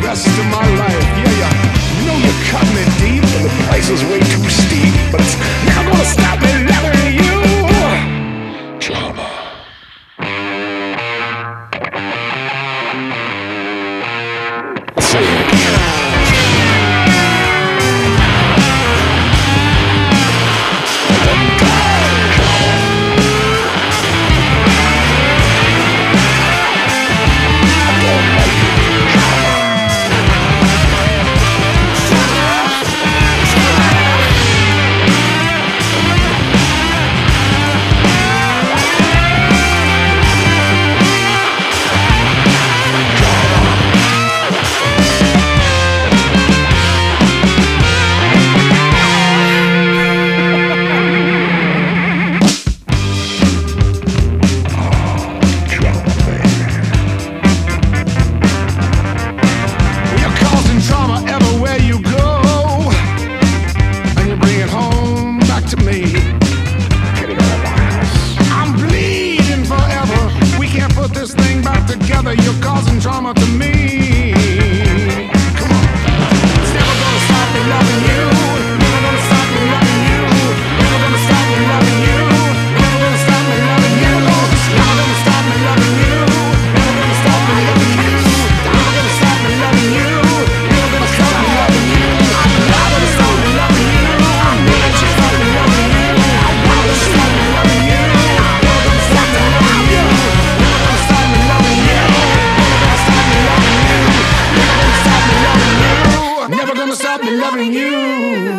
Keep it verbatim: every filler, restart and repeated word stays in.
rest of my life. Yeah, yeah. You know you're cutting it deep, and the price is way too steep, but it's never gonna stop me loving you. Drama. Say it again. Together, you're causing drama to me. Come on. It's never gonna stop me loving you. Never gonna stop me loving you. Never gonna stop me loving you. Never gonna stop me loving you. Never gonna stop me loving you. Never gonna stop me loving you. Never gonna stop me loving you. Never gonna stop me loving you. Never gonna stop me loving you. Never gonna stop me loving you. Never gonna stop me loving you. Never gonna stop me loving you. Never gonna stop me loving you. Never gonna stop me loving you.